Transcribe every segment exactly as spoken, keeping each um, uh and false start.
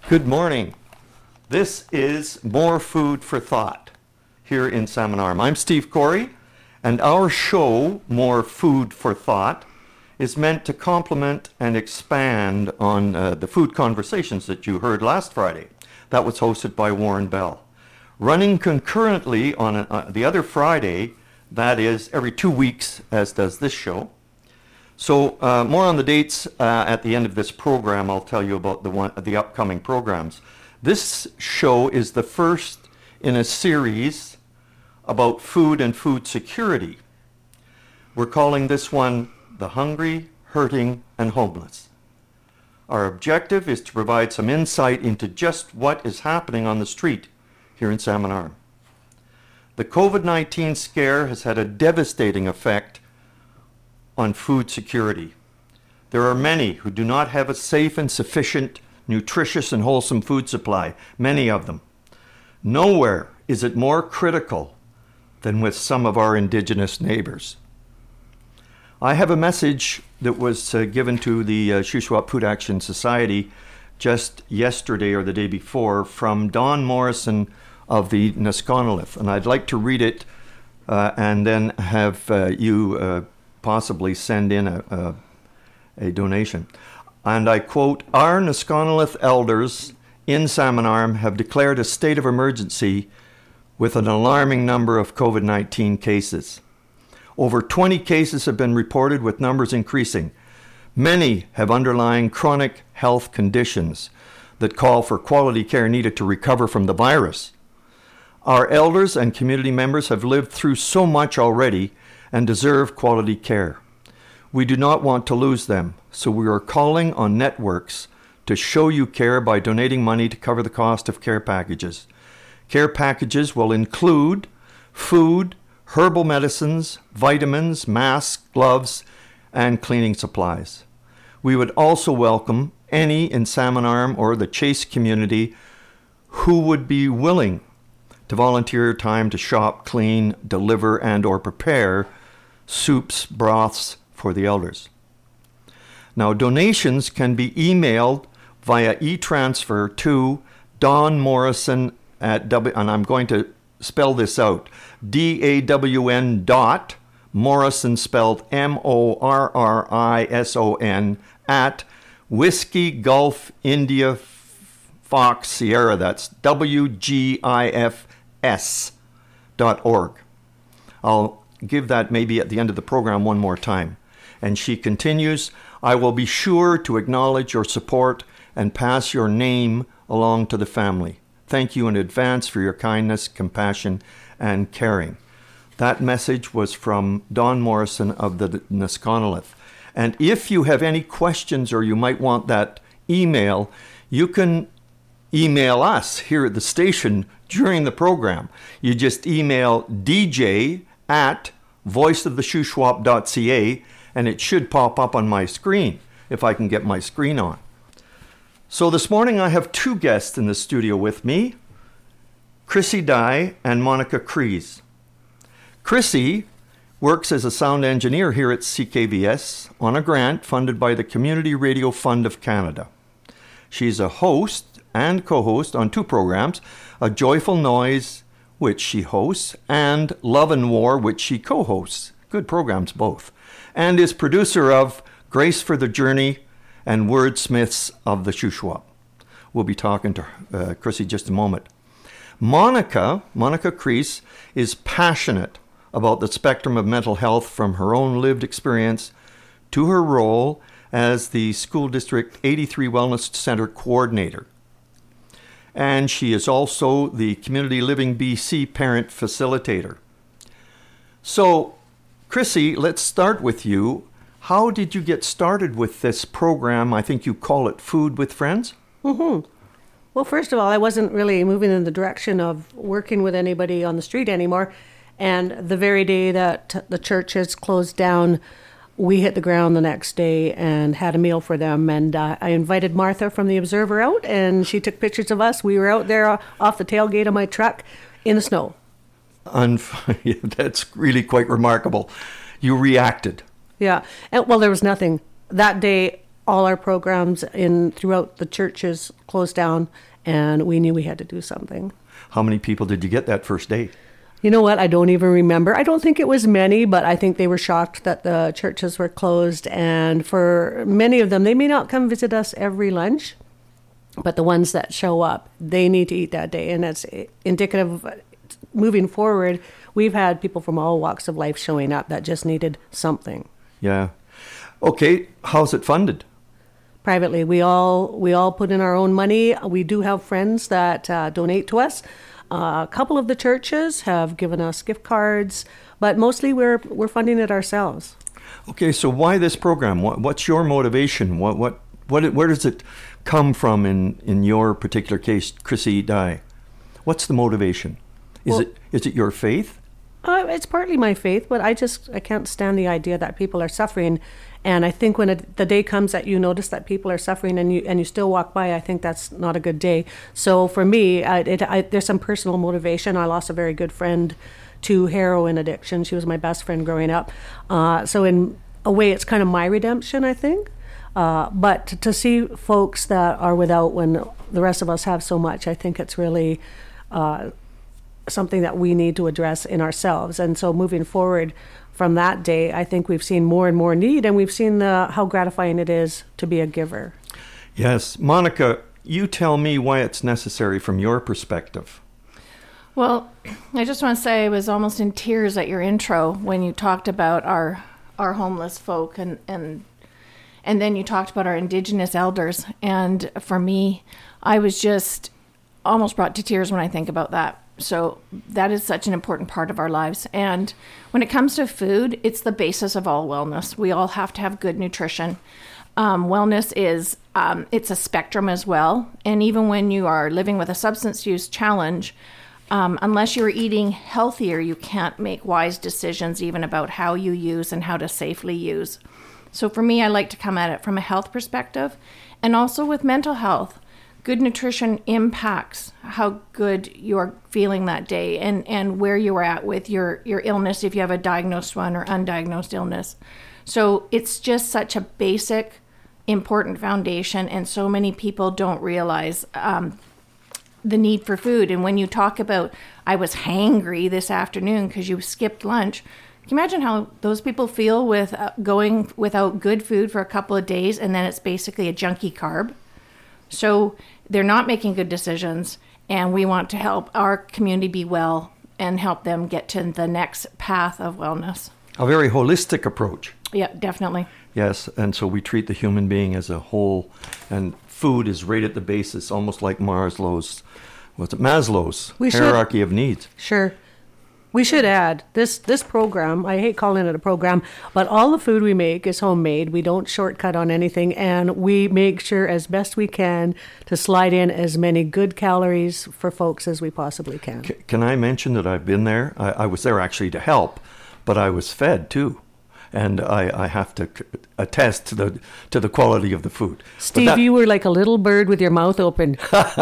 Good morning. This is More Food for Thought here in Salmon Arm. I'm Steve Corey, and our show, More Food for Thought, is meant to complement and expand on uh, the food conversations that you heard last Friday. That was hosted by Warren Bell. Running concurrently on a, uh, the other Friday, that is every two weeks, as does this show. So uh, more on the dates uh, at the end of this program. I'll tell you about the one, the upcoming programs. This show is the first in a series about food and food security. We're calling this one The Hungry, Hurting, and Homeless. Our objective is to provide some insight into just what is happening on the street here in Salmon Arm. The covid nineteen scare has had a devastating effect on food security. There are many who do not have a safe and sufficient, nutritious and wholesome food supply, many of them. Nowhere is it more critical than with some of our Indigenous neighbors. I have a message that was uh, given to the uh, Shuswap Food Action Society just yesterday or the day before from Don Morrison of the Niskonalith, and I'd like to read it uh, and then have uh, you uh, possibly send in a, a, a donation. And I quote, "Our Niskonalith elders in Salmon Arm have declared a state of emergency with an alarming number of covid nineteen cases. Over twenty cases have been reported, with numbers increasing. Many have underlying chronic health conditions that call for quality care needed to recover from the virus. Our elders and community members have lived through so much already and deserve quality care. We do not want to lose them, so we are calling on networks to show you care by donating money to cover the cost of care packages. Care packages will include food, herbal medicines, vitamins, masks, gloves, and cleaning supplies. We would also welcome any in Salmon Arm or the Chase community who would be willing to volunteer time to shop, clean, deliver, and or prepare soups, broths for the elders. Now, donations can be emailed via e-transfer to Don Morrison at W, and I'm going to spell this out, D A W N dot Morrison, spelled M O R R I S O N, at Whiskey Gulf India Fox Sierra, that's W G I F S dot org. I'll give that maybe at the end of the program one more time. And she continues, "I will be sure to acknowledge your support and pass your name along to the family. Thank you in advance for your kindness, compassion, and caring." That message was from Don Morrison of the Niskonalith. And if you have any questions or you might want that email, you can email us here at the station during the program. You just email D J at voice of the shuswap dot c a, and it should pop up on my screen if I can get my screen on. So this morning I have two guests in the studio with me, Chrissy Dye and Monica Crees. Chrissy works as a sound engineer here at C K V S on a grant funded by the Community Radio Fund of Canada. She's a host and co-host on two programs, A Joyful Noise, which she hosts, and Love and War, which she co-hosts. Good programs both. And is producer of Grace for the Journey and Wordsmiths of the Shuswap. We'll be talking to uh, Chrissy just a moment. Monica, Monica Crees, is passionate about the spectrum of mental health, from her own lived experience to her role as the School District eighty-three Wellness Center coordinator. And she is also the Community Living B C parent facilitator. So, Chrissy, let's start with you. How did you get started with this program? I think you call it Food with Friends? Mm-hmm. Well, first of all, I wasn't really moving in the direction of working with anybody on the street anymore. And the very day that the church has closed down, we hit the ground the next day and had a meal for them. And uh, I invited Martha from the Observer out, and she took pictures of us. We were out there off the tailgate of my truck in the snow. Un- That's really quite remarkable. You reacted. Yeah. And, well, there was nothing. That day, all our programs in throughout the churches closed down, and we knew we had to do something. How many people did you get that first day? You know what? I don't even remember. I don't think it was many, but I think they were shocked that the churches were closed. And for many of them, they may not come visit us every lunch, but the ones that show up, they need to eat that day. And that's indicative of moving forward. We've had people from all walks of life showing up that just needed something. Yeah. Okay. How's it funded? Privately, we all we all put in our own money. We do have friends that uh, donate to us. Uh, a couple of the churches have given us gift cards, but mostly we're we're funding it ourselves. Okay, so why this program? What, what's your motivation? What what what? Where does it come from in, in your particular case, Chrissy Dye? What's the motivation? Is Well, it is it your faith? Uh, it's partly my faith, but I just I can't stand the idea that people are suffering. And I think when it, the day comes that you notice that people are suffering and you and you still walk by, I think that's not a good day. So for me, I, it, I, there's some personal motivation. I lost a very good friend to heroin addiction. She was my best friend growing up. Uh, so in a way, it's kind of my redemption, I think. Uh, but to, to see folks that are without when the rest of us have so much, I think it's really uh, something that we need to address in ourselves. And so moving forward from that day, I think we've seen more and more need, and we've seen the, how gratifying it is to be a giver. Yes. Monica, you tell me why it's necessary from your perspective. Well, I just want to say I was almost in tears at your intro when you talked about our our homeless folk, and and and then you talked about our Indigenous elders. And for me, I was just almost brought to tears when I think about that. So that is such an important part of our lives. And when it comes to food, it's the basis of all wellness. We all have to have good nutrition. Um, wellness is, um, it's a spectrum as well. And even when you are living with a substance use challenge, um, unless you're eating healthier, you can't make wise decisions even about how you use and how to safely use. So for me, I like to come at it from a health perspective, and also with mental health. Good nutrition impacts how good you're feeling that day, and, and where you are at with your, your illness, if you have a diagnosed one or undiagnosed illness. So it's just such a basic, important foundation, and so many people don't realize um, the need for food. And when you talk about, I was hangry this afternoon because you skipped lunch, can you imagine how those people feel with uh, going without good food for a couple of days, and then it's basically a junky carb? So they're not making good decisions, and we want to help our community be well and help them get to the next path of wellness. A very holistic approach. Yeah, definitely. Yes, and so we treat the human being as a whole, and food is right at the basis, almost like Maslow's, what's it, Maslow's We should- hierarchy of needs. Sure. We should add this this program, I hate calling it a program, but all the food we make is homemade. We don't shortcut on anything, and we make sure as best we can to slide in as many good calories for folks as we possibly can. C- can I mention that I've been there? I, I was there actually to help, but I was fed too. And I, I have to c- attest to the to the quality of the food. But Steve, that- you were like a little bird with your mouth open.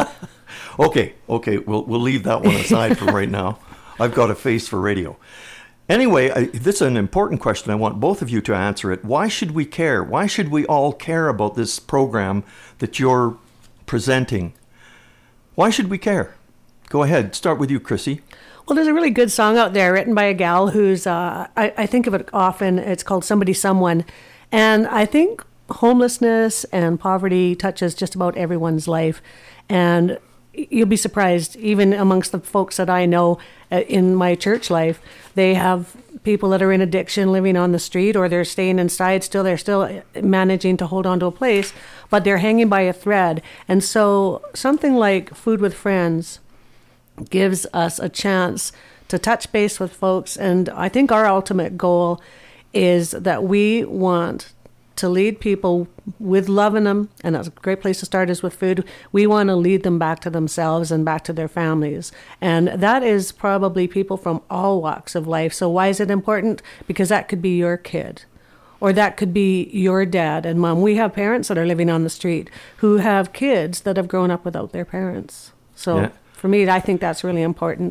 Okay, okay, we'll we'll leave that one aside for right now. I've got a face for radio. Anyway, I, this is an important question. I want both of you to answer it. Why should we care? Why should we all care about this program that you're presenting? Why should we care? Go ahead. Start with you, Chrissy. Well, there's a really good song out there written by a gal who's, uh, I, I think of it often, it's called Somebody Someone. And I think homelessness and poverty touches just about everyone's life. And you'll be surprised, even amongst the folks that I know uh, in my church life, they have people that are in addiction living on the street, or they're staying inside still. They're still managing to hold on to a place, but they're hanging by a thread. And so something like Food with Friends gives us a chance to touch base with folks. And I think our ultimate goal is that we want to lead people with love in them, and that's a great place to start is with food. We want to lead them back to themselves and back to their families. And that is probably people from all walks of life. So why is it important? Because that could be your kid, or that could be your dad and mom. We have parents that are living on the street who have kids that have grown up without their parents. So Yeah. for me, I think that's really important.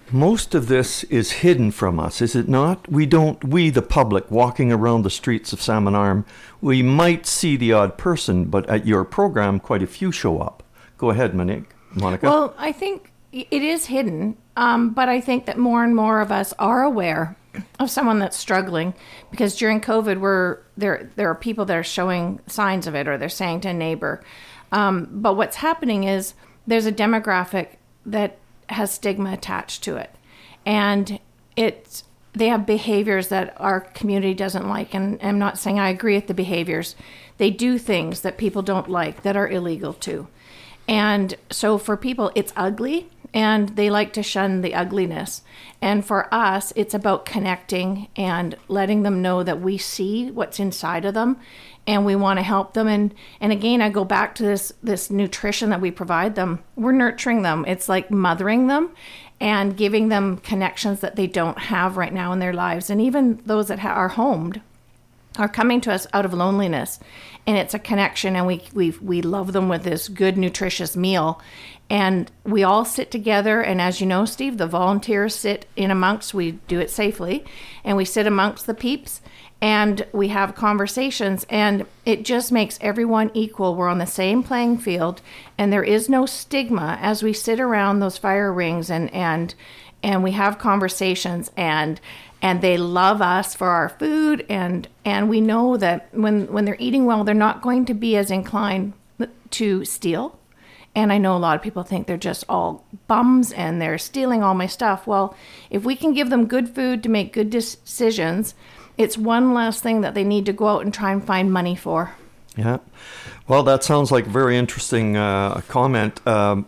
most of this is hidden from us, is it not? We don't, we the public walking around the streets of Salmon Arm, we might see the odd person, but at your program, quite a few show up. Go ahead, Monique. Monica. Well, I think it is hidden, um, but I think that more and more of us are aware of someone that's struggling, because during COVID, we're there. There are people that are showing signs of it, or they're saying to a neighbor. Um, but what's happening is there's a demographic that has stigma attached to it, and it's they have behaviors that our community doesn't like. And I'm not saying I agree with the behaviors. They do things that people don't like that are illegal too. And so for people, it's ugly, and they like to shun the ugliness. And for us, it's about connecting and letting them know that we see what's inside of them, and we want to help them. And, and again, I go back to this, this nutrition that we provide them. We're nurturing them. It's like mothering them and giving them connections that they don't have right now in their lives. And even those that ha- are homed are coming to us out of loneliness, and it's a connection, and we we we love them with this good, nutritious meal. And we all sit together, and as you know, Steve, the volunteers sit in amongst, we do it safely, and we sit amongst the peeps, and we have conversations, and it just makes everyone equal. We're on the same playing field, and there is no stigma as we sit around those fire rings, and and and we have conversations, and and they love us for our food, and and we know that when when they're eating well, they're not going to be as inclined to steal. And I know a lot of people think they're just all bums and they're stealing all my stuff. Well, if we can give them good food to make good decisions, it's one less thing that they need to go out and try and find money for. Yeah. Well, that sounds like a very interesting uh, comment. Um,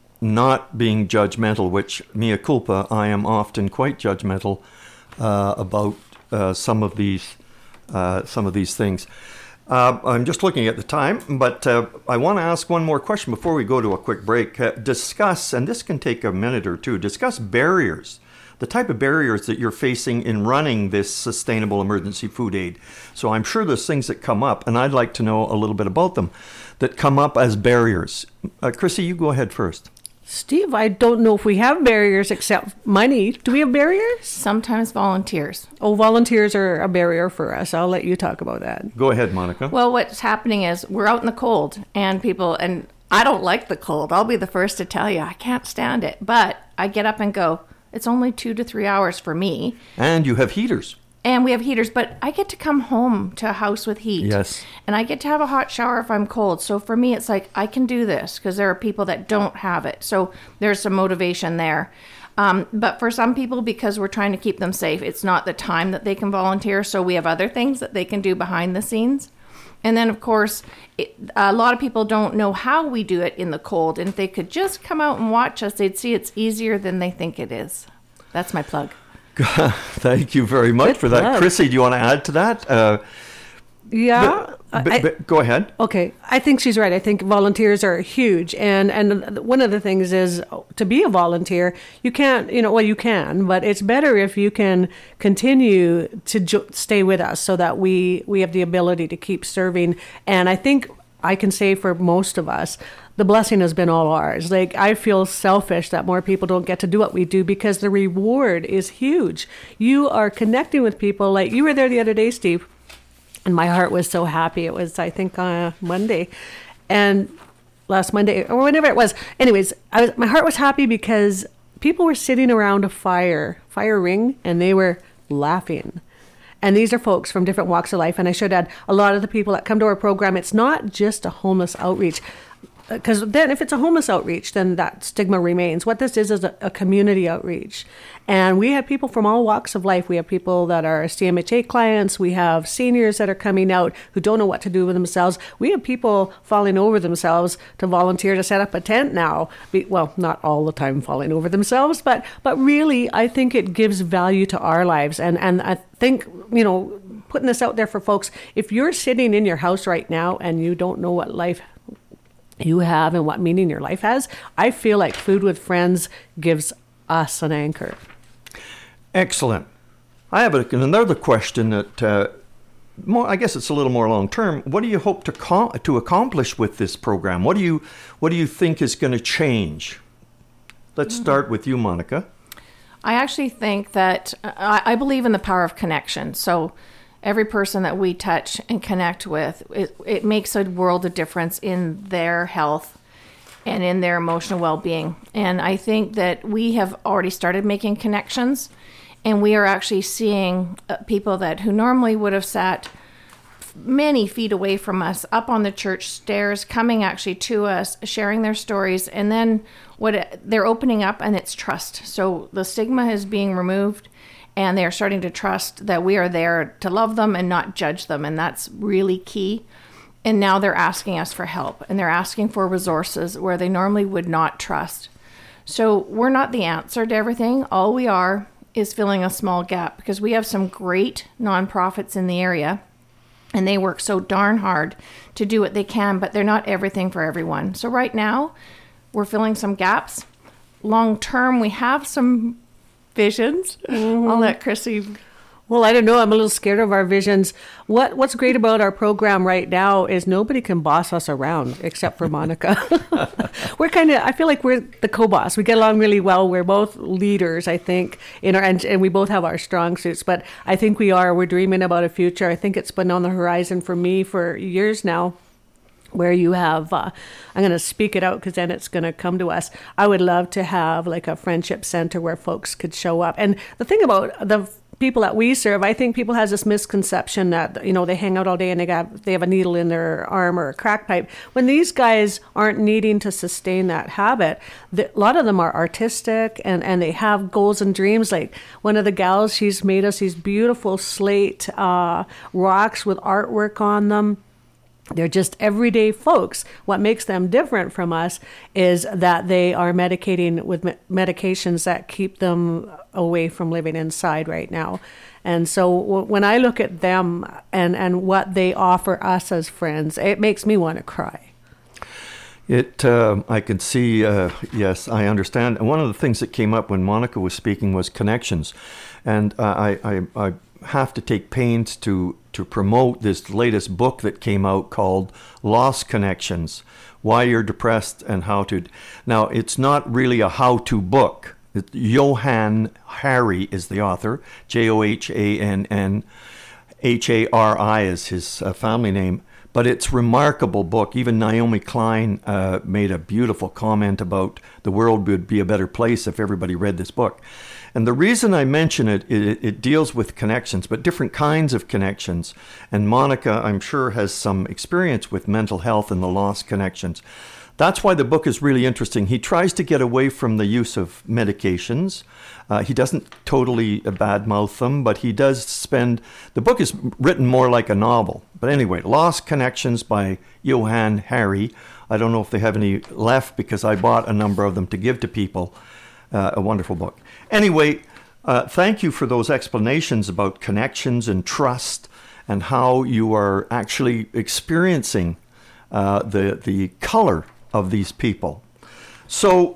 not being judgmental, which, mea culpa, I am often quite judgmental uh, about uh, some of these uh, some of these things. Uh, I'm just looking at the time, but uh, I want to ask one more question before we go to a quick break. Uh, discuss, and this can take a minute or two, discuss barriers, the type of barriers that you're facing in running this sustainable emergency food aid. So I'm sure there's things that come up, and I'd like to know a little bit about them, that come up as barriers. Uh, Chrissy, you go ahead first. Steve, I don't know if we have barriers except money. Do we have barriers? Sometimes volunteers. Oh, volunteers are a barrier for us. I'll let you talk about that. Go ahead, Monica. Well, what's happening is we're out in the cold, and people, and I don't like the cold. I'll be the first to tell you, I can't stand it. But I get up and go, it's only two to three hours for me. And you have heaters. And we have heaters, but I get to come home to a house with heat. Yes. And I get to have a hot shower if I'm cold. So for me, it's like, I can do this, because there are people that don't have it. So there's some motivation there. Um, but for some people, because we're trying to keep them safe, it's not the time that they can volunteer. So we have other things that they can do behind the scenes. And then, of course, it, a lot of people don't know how we do it in the cold. And if they could just come out and watch us, they'd see it's easier than they think it is. That's my plug. Thank you very much Good for that. plug. Chrissy, do you want to add to that? Uh, Yeah. but, but, I- but go ahead. Okay, I think she's right. I think volunteers are huge, and and one of the things is to be a volunteer, you can't, you know, well, you can, but it's better if you can continue to jo- stay with us so that we we have the ability to keep serving. And I think I can say for most of us, the blessing has been all ours. Like, I feel selfish that more people don't get to do what we do, because the reward is huge. You are connecting with people. Like, you were there the other day, Steve, and my heart was so happy. It was, I think, uh, Monday, and last Monday, or whenever it was. Anyways, I was, my heart was happy because people were sitting around a fire, fire ring, and they were laughing. And these are folks from different walks of life. And I should add, a lot of the people that come to our program, it's not just a homeless outreach. Because then if it's a homeless outreach, then that stigma remains. What this is is a, a community outreach. And we have people from all walks of life. We have people that are C M H A clients. We have seniors that are coming out who don't know what to do with themselves. We have people falling over themselves to volunteer to set up a tent now. Be, well, not all the time falling over themselves, but but really, I think it gives value to our lives. And, and I think, you know, putting this out there for folks, if you're sitting in your house right now and you don't know what life you have and what meaning your life has, I feel like Food with Friends gives us an anchor. Excellent. I have a, another question that, uh, more, I guess it's a little more long term. What do you hope to com- to accomplish with this program? What do you what do you think is going to change? Let's start with you, Monica. I actually think that I, I believe in the power of connection. So every person that we touch and connect with, it, it makes a world of difference in their health and in their emotional well-being. And I think that we have already started making connections, and we are actually seeing uh, people that who normally would have sat many feet away from us up on the church stairs, coming actually to us, sharing their stories, and then what it, they're opening up, and it's trust. So the stigma is being removed, and they are starting to trust that we are there to love them and not judge them, and that's really key. And now they're asking us for help, and they're asking for resources where they normally would not trust. So we're not the answer to everything. All we are is filling a small gap, because we have some great nonprofits in the area, and they work so darn hard to do what they can, but they're not everything for everyone. So right now, we're filling some gaps. Long term, we have some visions. Mm-hmm. I'll let Chrissy. Well, I don't know. I'm a little scared of our visions. What What's great about our program right now is nobody can boss us around except for Monica. We're kind of, I feel like we're the co-boss. We get along really well. We're both leaders, I think, in our and, and we both have our strong suits. But I think we are. We're dreaming about a future. I think it's been on the horizon for me for years now, where you have, uh, I'm going to speak it out because then it's going to come to us. I would love to have like a friendship center where folks could show up. And the thing about the people that we serve, I think people has this misconception that, you know, they hang out all day and they got they have a needle in their arm or a crack pipe. When these guys aren't needing to sustain that habit, the, a lot of them are artistic and, and they have goals and dreams. Like one of the gals, she's made us these beautiful slate uh, rocks with artwork on them. They're just everyday folks. What makes them different from us is that they are medicating with me- medications that keep them away from living inside right now. And so w- when I look at them and, and what they offer us as friends, it makes me want to cry. It, uh, I can see, uh, yes, I understand. And one of the things that came up when Monica was speaking was connections. And uh, I, I, I have to take pains to to promote this latest book that came out called Lost Connections, Why You're Depressed and How to... Now, it's not really a how-to book. It, Johann Hari is the author, J O H A N N H A R I is his uh, family name. But it's a remarkable book. Even Naomi Klein uh, made a beautiful comment about the world would be a better place if everybody read this book. And the reason I mention it, it, it deals with connections, but different kinds of connections. And Monica, I'm sure, has some experience with mental health and the lost connections. That's why the book is really interesting. He tries to get away from the use of medications. Uh, he doesn't totally badmouth them, but he does spend... The book is written more like a novel. But anyway, Lost Connections by Johann Hari. I don't know if they have any left because I bought a number of them to give to people. Uh, a wonderful book. Anyway, uh, thank you for those explanations about connections and trust and how you are actually experiencing uh, the the color of these people. So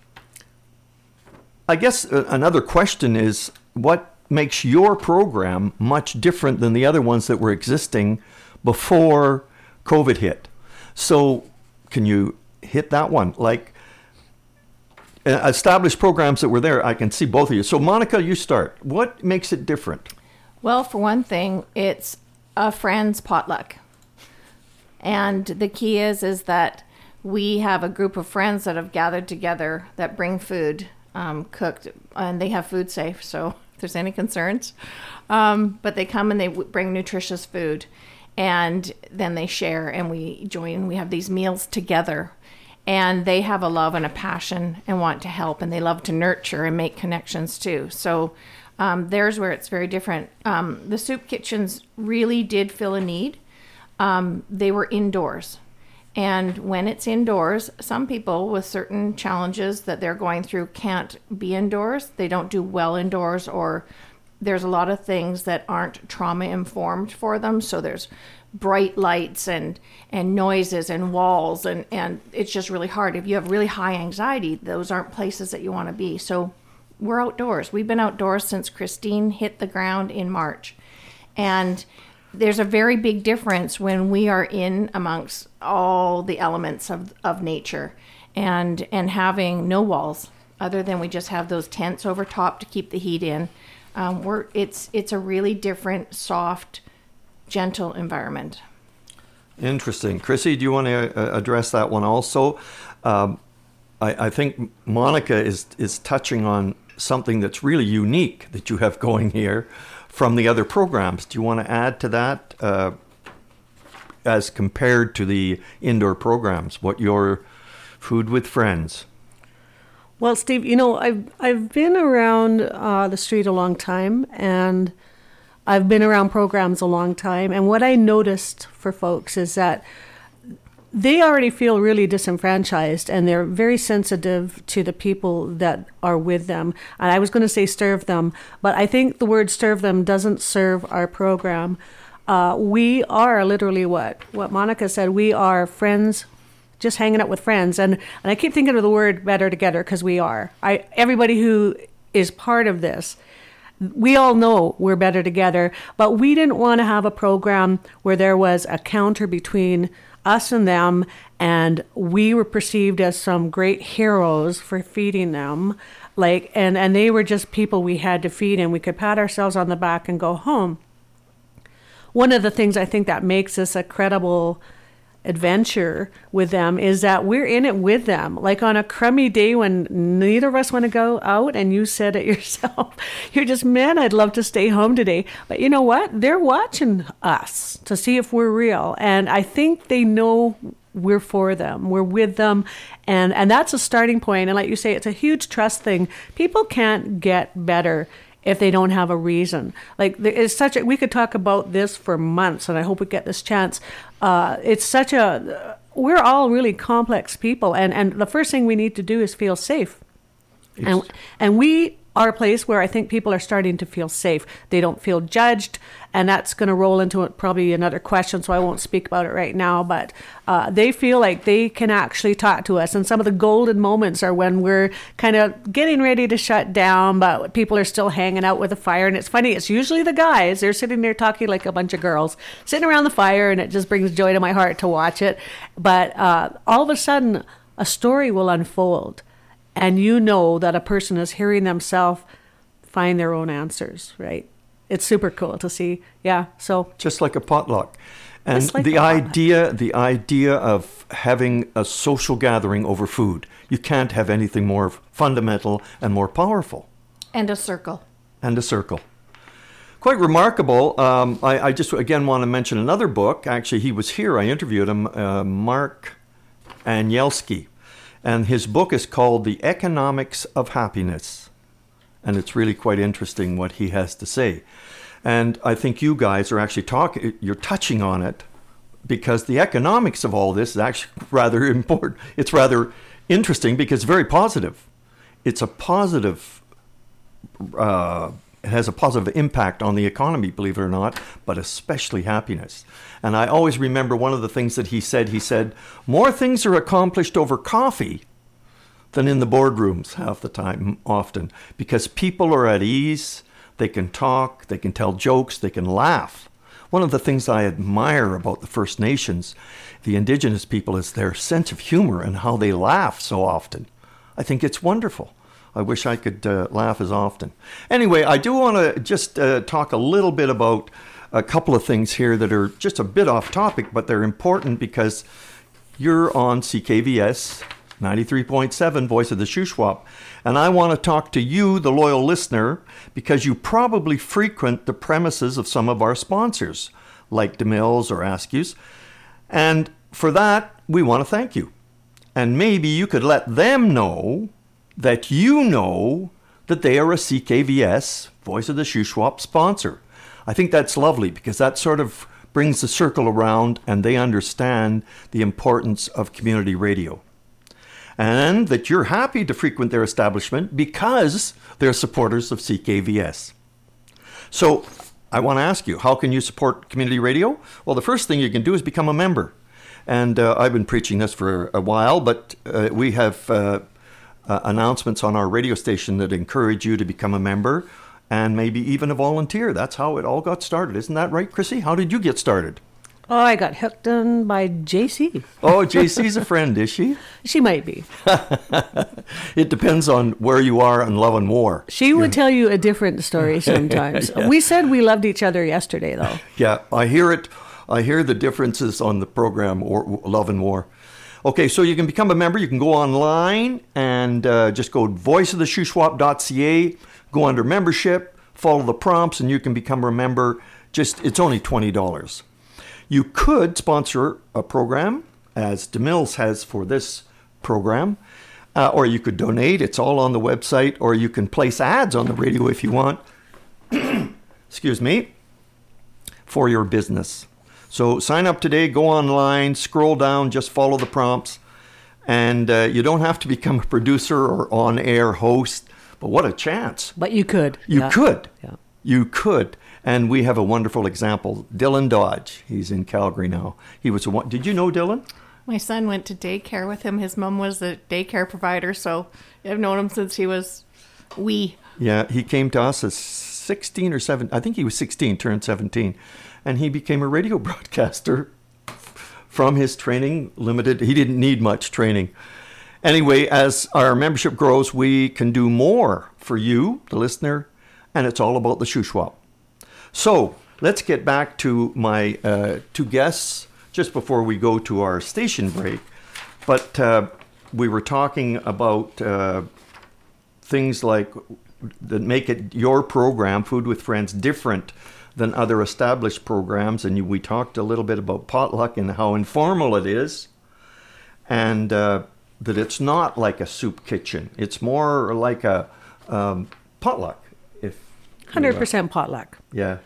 I guess another question is, what makes your program much different than the other ones that were existing before COVID hit? So can you hit that one? Like, established programs that were there, I can see both of you. So Monica, you start. What makes it different? Well, for one thing, it's a friend's potluck. And the key is, is that we have a group of friends that have gathered together that bring food um, cooked, and they have food safe. So if there's any concerns, um, but they come and they w- bring nutritious food, and then they share and we join. We have these meals together. And they have a love and a passion and want to help, and they love to nurture and make connections too. So um, there's where it's very different. Um, the soup kitchens really did fill a need. Um, they were indoors. And when it's indoors, some people with certain challenges that they're going through can't be indoors. They don't do well indoors, or there's a lot of things that aren't trauma informed for them. So there's bright lights and and noises and walls, and and it's just really hard. If you have really high anxiety, those aren't places that you want to be. So we're outdoors. We've been outdoors since Christine hit the ground in March, and there's a very big difference when we are in amongst all the elements of of nature, and and having no walls other than we just have those tents over top to keep the heat in. Um, we're it's it's a really different, soft, gentle environment. Interesting. Chrissy, do you want to uh, address that one also? Um, I, I think Monica is is touching on something that's really unique that you have going here from the other programs. Do you want to add to that uh, as compared to the indoor programs? What your Food with Friends? Well, Steve, you know, I've I've been around uh, the street a long time, and I've been around programs a long time. And what I noticed for folks is that they already feel really disenfranchised, and they're very sensitive to the people that are with them. And I was going to say serve them, but I think the word serve them doesn't serve our program. Uh, we are literally what, what Monica said, we are friends, just hanging out with friends. And, and I keep thinking of the word better together, because we are. I everybody who is part of this, we all know we're better together, but we didn't want to have a program where there was a counter between us and them, and we were perceived as some great heroes for feeding them, like, and, and they were just people we had to feed, and we could pat ourselves on the back and go home. One of the things I think that makes us a credible adventure with them is that we're in it with them. Like on a crummy day when neither of us want to go out, and you said it yourself, you're just, man, I'd love to stay home today. But you know what? They're watching us to see if we're real. And I think they know we're for them. We're with them. And, and that's a starting point. And like you say, it's a huge trust thing. People can't get better if they don't have a reason. Like, it's such a, we could talk about this for months, and I hope we get this chance. Uh, it's such a, we're all really complex people, and, and the first thing we need to do is feel safe. Yes. And, and we are a place where I think people are starting to feel safe. They don't feel judged, and that's going to roll into probably another question, so I won't speak about it right now, but uh, they feel like they can actually talk to us, and some of the golden moments are when we're kind of getting ready to shut down, but people are still hanging out with the fire, and it's funny, it's usually the guys, they're sitting there talking like a bunch of girls, sitting around the fire, and it just brings joy to my heart to watch it, but uh, all of a sudden, a story will unfold, and you know that a person is hearing themselves find their own answers, right? It's super cool to see. Yeah, so. Just like a potluck. And like the idea, the idea of having a social gathering over food, you can't have anything more fundamental and more powerful. And a circle. And a circle. Quite remarkable. Um, I, I just, again, want to mention another book. Actually, he was here. I interviewed him, uh, Mark Anielski. And his book is called The Economics of Happiness. And it's really quite interesting what he has to say. And I think you guys are actually talking, you're touching on it, because the economics of all this is actually rather important. It's rather interesting because it's very positive. It's a positive, uh, it has a positive impact on the economy, believe it or not, but especially happiness. And I always remember one of the things that he said, he said, more things are accomplished over coffee than in the boardrooms half the time, often, because people are at ease, they can talk, they can tell jokes, they can laugh. One of the things I admire about the First Nations, the Indigenous people, is their sense of humor and how they laugh so often. I think it's wonderful. I wish I could uh, laugh as often. Anyway, I do want to just uh, talk a little bit about a couple of things here that are just a bit off topic, but they're important because you're on C K V S ninety-three point seven, Voice of the Shuswap. And I want to talk to you, the loyal listener, because you probably frequent the premises of some of our sponsors, like DeMills or Askews. And for that, we want to thank you. And maybe you could let them know that you know that they are a C K V S, Voice of the Shuswap sponsor. I think that's lovely because that sort of brings the circle around and they understand the importance of community radio. And that you're happy to frequent their establishment because they're supporters of C K V S. So I want to ask you, how can you support community radio? Well, the first thing you can do is become a member. And uh, I've been preaching this for a while, but uh, we have uh, uh, announcements on our radio station that encourage you to become a member and maybe even a volunteer. That's how it all got started. Isn't that right, Chrissy? How did you get started? Oh, I got hooked on by J C. Oh, J C's a friend, is she? She might be. It depends on where you are in love and war. She would tell you a different story sometimes. Yeah. We said we loved each other yesterday, though. Yeah, I hear it. I hear the differences on the program, or Love and War. Okay, so you can become a member. You can go online and uh, just go voice of the shuswap dot c a, go under membership, follow the prompts, and you can become a member. Just it's only twenty dollars. You could sponsor a program, as DeMills has for this program, uh, or you could donate. It's all on the website, or you can place ads on the radio if you want. Excuse me, for your business. So sign up today, go online, scroll down, just follow the prompts. And uh, you don't have to become a producer or on-air host, but what a chance. But you could. You yeah. could. Yeah. You could. And we have a wonderful example. Dylan Dodge, he's in Calgary now. He was a one. Did you know Dylan? My son went to daycare with him. His mom was a daycare provider, so I've known him since he was wee. Yeah, he came to us as sixteen or seventeen. I think he was sixteen, turned seventeen. And he became a radio broadcaster from his training, limited. He didn't need much training. Anyway, as our membership grows, we can do more for you, the listener, and it's all about the Shuswap. So let's get back to my uh, two guests just before we go to our station break. But uh, we were talking about uh, things like that make it your program, Food with Friends, different than other established programs. And you, we talked a little bit about potluck and how informal it is, and uh, that it's not like a soup kitchen. It's more like a um, potluck. If one hundred percent potluck. Yeah.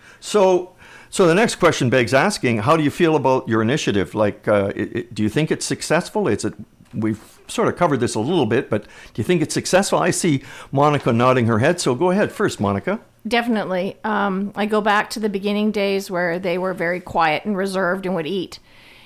So, so the next question begs asking: how do you feel about your initiative? Like, uh, it, it, do you think it's successful? Is it? We've sort of covered this a little bit, but do you think it's successful? I see Monica nodding her head. So go ahead first, Monica. Definitely. Um, I go back to the beginning days where they were very quiet and reserved and would eat,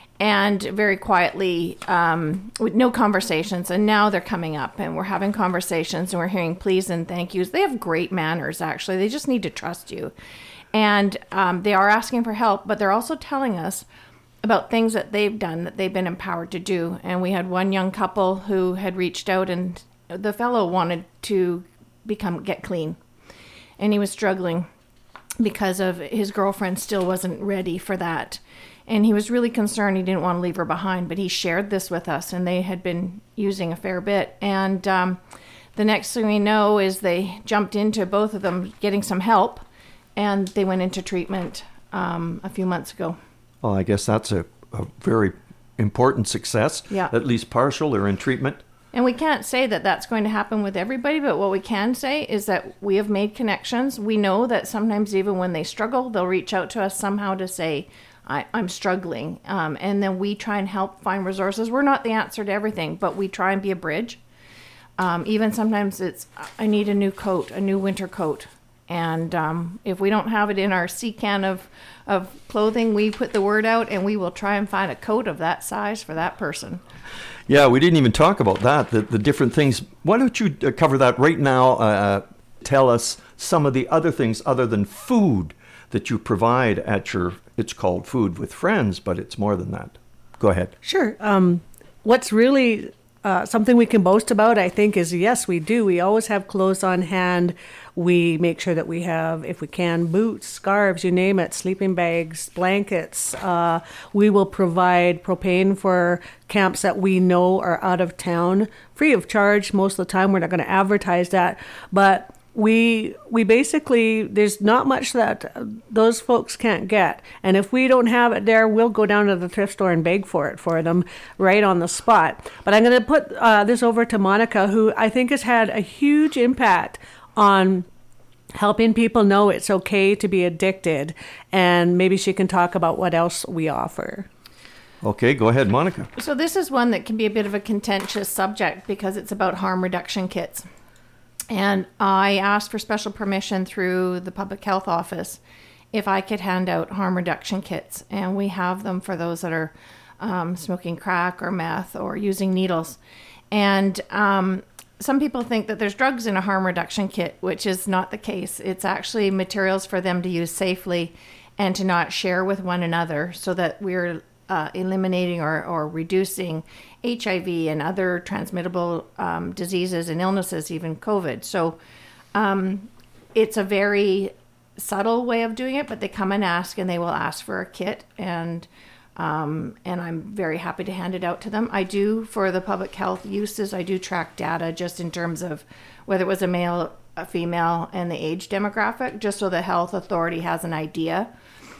and very quietly, um, with no conversations. And now they're coming up and we're having conversations and we're hearing please and thank yous. They have great manners, actually. They just need to trust you. And um, they are asking for help, but they're also telling us about things that they've done that they've been empowered to do. And we had one young couple who had reached out, and the fellow wanted to become get clean. And he was struggling because of his girlfriend still wasn't ready for that. And he was really concerned. He didn't want to leave her behind, but he shared this with us, and they had been using a fair bit. And um, the next thing we know is they jumped into, both of them, getting some help, and they went into treatment um, a few months ago. Well, I guess that's a, a very important success. Yeah. At least partial, they're in treatment. And we can't say that that's going to happen with everybody, but what we can say is that we have made connections. We know that sometimes even when they struggle, they'll reach out to us somehow to say, I, I'm struggling. Um, and then we try and help find resources. We're not the answer to everything, but we try and be a bridge. Um, even sometimes it's, I need a new coat, a new winter coat. And um, if we don't have it in our sea can of, of clothing, we put the word out and we will try and find a coat of that size for that person. Yeah, we didn't even talk about that, the, the different things. Why don't you uh, cover that right now? Uh, tell us some of the other things other than food that you provide at your, it's called Food with Friends, but it's more than that. Go ahead. Sure. Um, what's really uh, something we can boast about, I think, is yes, we do. We always have clothes on hand. We make sure that we have, if we can, boots, scarves, you name it, sleeping bags, blankets. Uh, we will provide propane for camps that we know are out of town, free of charge most of the time. We're not going to advertise that, but we we basically, there's not much that those folks can't get. And if we don't have it there, we'll go down to the thrift store and beg for it for them right on the spot. But I'm going to put uh, this over to Monica, who I think has had a huge impact on helping people know it's okay to be addicted, and maybe she can talk about what else we offer. Okay, go ahead, Monica. So this is one that can be a bit of a contentious subject because it's about harm reduction kits. And I asked for special permission through the public health office if I could hand out harm reduction kits. And we have them for those that are um, smoking crack or meth or using needles. And um, some people think that there's drugs in a harm reduction kit, which is not the case. It's actually materials for them to use safely and to not share with one another, so that we're uh, eliminating or, or reducing H I V and other transmittable um, diseases and illnesses, even COVID. So um, it's a very subtle way of doing it, but they come and ask, and they will ask for a kit, and um, and I'm very happy to hand it out to them. I do, for the public health uses, I do track data just in terms of whether it was a male, a female, and the age demographic, just so the health authority has an idea.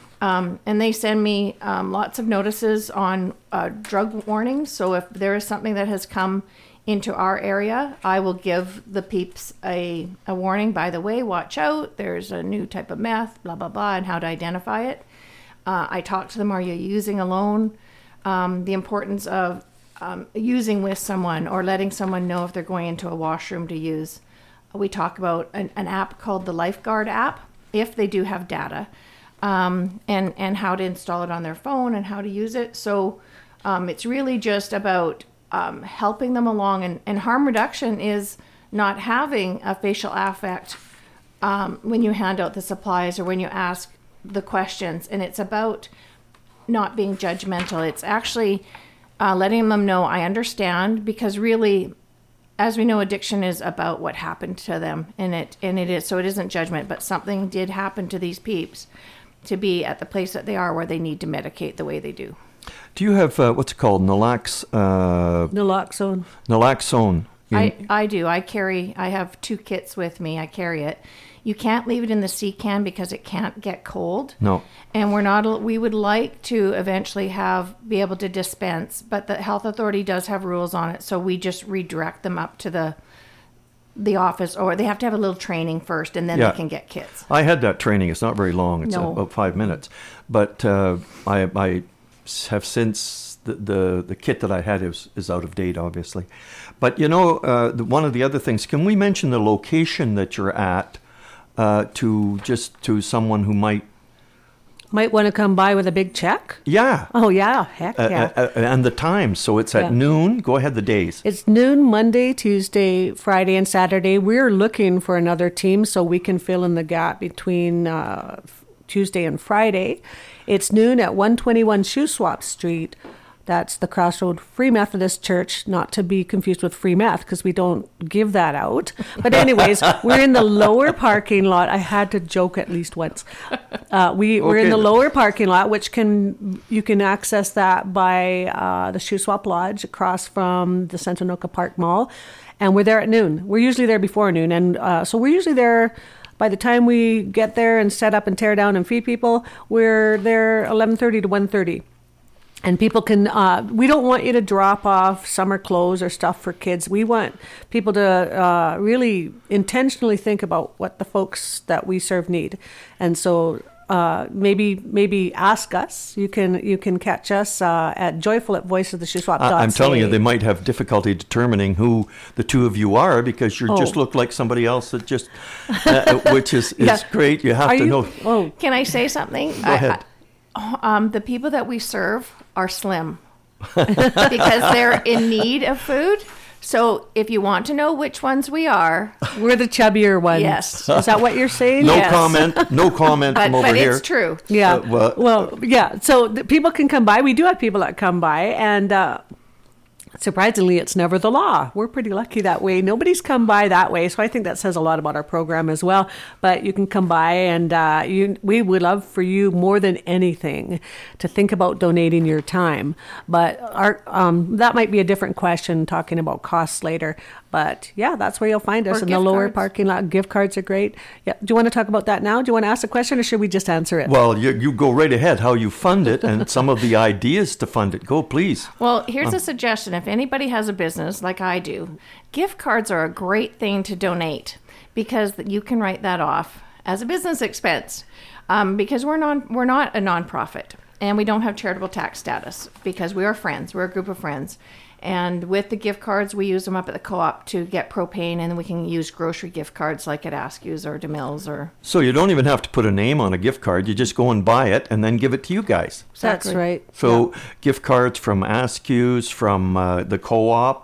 Um, and they send me um, lots of notices on uh, drug warnings. So if there is something that has come into our area, I will give the peeps a, a warning. By the way, watch out. There's a new type of meth, blah, blah, blah, and how to identify it. Uh, I talk to them, are you using alone? Um, the importance of um, using with someone, or letting someone know if they're going into a washroom to use. We talk about an, an app called the Lifeguard app, if they do have data, um, and, and how to install it on their phone and how to use it. So um, it's really just about um, helping them along. And, and harm reduction is not having a facial affect um, when you hand out the supplies or when you ask the questions. And it's about not being judgmental. It's actually uh, letting them know, I understand, because really, as we know, addiction is about what happened to them, and it and it is, so it isn't judgment, but something did happen to these peeps to be at the place that they are where they need to medicate the way they do. Do you have, uh, what's it called, Nalox, uh, Naloxone. naloxone? in- I, I do. I carry, I have two kits with me. I carry it. You can't leave it in the sea can because it can't get cold. No. And we're not, we would like to eventually have, be able to dispense, but the health authority does have rules on it. So we just redirect them up to the, the office, or they have to have a little training first, and then Yeah. they can get kits. I had that training. It's not very long. It's No. about five minutes. But uh, I, I have since, the, the, the kit that I had is, is out of date, obviously. But, you know, uh, the, one of the other things, can we mention the location that you're at uh, to just to someone who might, Might want to come by with a big check. yeah, Oh, yeah. Heck uh, yeah. uh, uh, and the time. So it's at Yeah. noon. Go ahead, the days. It's noon Monday, Tuesday, Friday, and Saturday. We're looking for another team so we can fill in the gap between uh, Tuesday and Friday. It's noon at one twenty-one Shuswap Street. That's the Crossroad Free Methodist Church, not to be confused with free meth, because we don't give that out. But anyways, we're in the lower parking lot. I had to joke at least once. Uh, we, we're in Okay. the lower parking lot, which can you can access that by uh, the Shuswap Lodge across from the Santanoka Park Mall. And we're there at noon. We're usually there before noon. And uh, so we're usually there by the time we get there and set up and tear down and feed people. We're there eleven thirty to one thirty. And people can, uh, we don't want you to drop off summer clothes or stuff for kids. We want people to uh, really intentionally think about what the folks that we serve need. And so uh, maybe maybe ask us. You can you can catch us uh, at joyful at voice of the Shuswap dot c a. I- I'm telling you, they might have difficulty determining who the two of you are because you Oh. just look like somebody else that just, uh, which is, is Yeah. great. You have Are to you? know. Oh, Can I say something? Go ahead. Um, the people that we serve are slim because they're in need of food. So if you want to know which ones we are, we're the chubbier ones. Yes. Is that what you're saying? No Yes. comment. No comment but, from over but here. it's true. Yeah. Uh, well- well, yeah. So the people can come by. We do have people that come by, and uh, surprisingly, it's never the law. We're pretty lucky that way. Nobody's come by that way, so I think that says a lot about our program as well. But you can come by, and uh, you, we would love for you more than anything to think about donating your time. But our um, that might be a different question, talking about costs later. But yeah, that's where you'll find us Or in the gift lower cards. parking lot. Gift cards are great. Yeah. Do you want to talk about that now? Do you want to ask a question, or should we just answer it? Well, you, you go right ahead, how you fund it and some of the ideas to fund it. Go, please. Well, here's a suggestion. If anybody has a business like I do, gift cards are a great thing to donate because you can write that off as a business expense. Um, because we're non we're not a nonprofit and we don't have charitable tax status because we are friends. We're a group of friends. And with the gift cards, we use them up at the co-op to get propane, and then we can use grocery gift cards like at Askew's or DeMills or. So you don't even have to put a name on a gift card. You just go and buy it and then give it to you guys. That's right. So gift cards from Askew's, from uh, the co-op,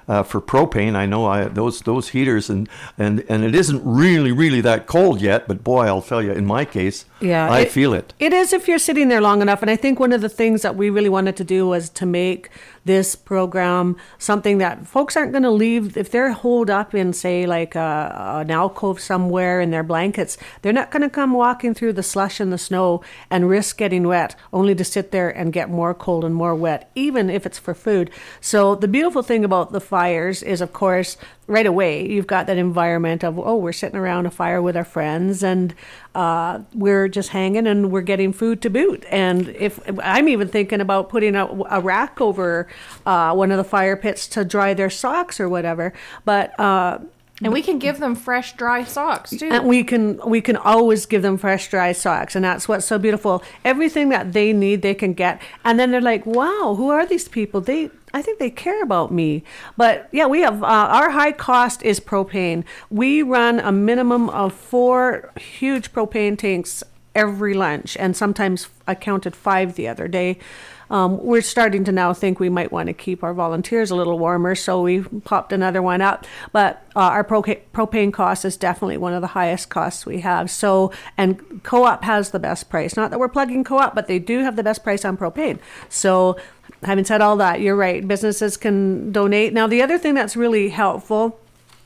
uh, for propane. I know I those those heaters, and, and, and it isn't really, really that cold yet, but boy, I'll tell you, in my case, Yeah, I it- feel it. It is if you're sitting there long enough. And I think one of the things that we really wanted to do was to make this program something that folks aren't going to leave. If they're holed up in, say, like a, an alcove somewhere in their blankets, they're not going to come walking through the slush and the snow and risk getting wet, only to sit there and get more cold and more wet, even if it's for food. So the beautiful thing about the fires is, of course, right away, you've got that environment of, oh, we're sitting around a fire with our friends, and uh, we're just hanging and we're getting food to boot. And if I'm even thinking about putting a, a rack over uh, one of the fire pits to dry their socks or whatever. But uh, And we can give them fresh, dry socks too. and we can we can always give them fresh, dry socks, and that's what's so beautiful. Everything that they need, they can get, and then they're like, "Wow, who are these people? They, I think they care about me." But yeah, we have uh, our high cost is propane. We run a minimum of four huge propane tanks every lunch, and sometimes I counted five the other day. Um, we're starting to now think we might want to keep our volunteers a little warmer, so we popped another one up. But uh, our proca- propane cost is definitely one of the highest costs we have. So, and Co-op has the best price. Not that we're plugging Co-op, but they do have the best price on propane. So, having said all that, you're right. Businesses can donate. Now, the other thing that's really helpful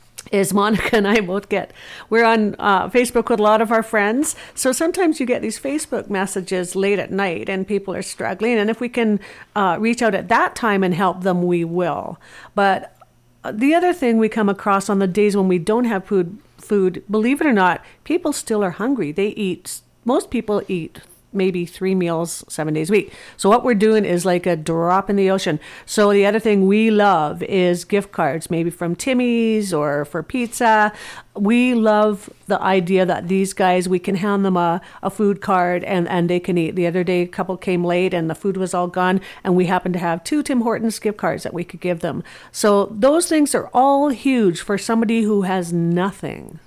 is Monica and I both get, we're on uh, Facebook with a lot of our friends. So sometimes you get these Facebook messages late at night and people are struggling. And if we can uh, reach out at that time and help them, we will. But the other thing we come across on the days when we don't have food, food, believe it or not, people still are hungry. They eat, most people eat maybe three meals seven days a week. So what we're doing is like a drop in the ocean. So the other thing we love is gift cards, maybe from Timmy's or for pizza. We love the idea that these guys, we can hand them a, a food card and, and they can eat. The other day, a couple came late and the food was all gone, and we happened to have two Tim Hortons gift cards that we could give them. So those things are all huge for somebody who has nothing.